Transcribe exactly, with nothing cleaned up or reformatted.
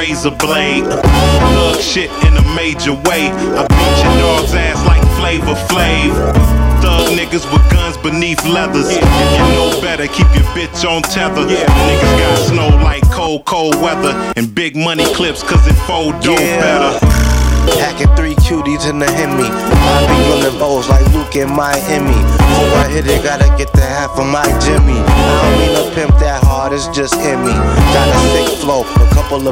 razor blade. Thug shit in a major way. I beat your dog's ass like Flavor Flav. Thug niggas with guns beneath leathers. If you know better, keep your bitch on tether. Niggas got snow like cold, cold weather. And big money clips cause it fold dope better. Hacking three cuties in the Hemi. I be running O's like Luke in Miami. Before I hit it, gotta get the half of my Jimmy. I don't mean to pimp that hard, it's just in me. Got a sick flow, a couple of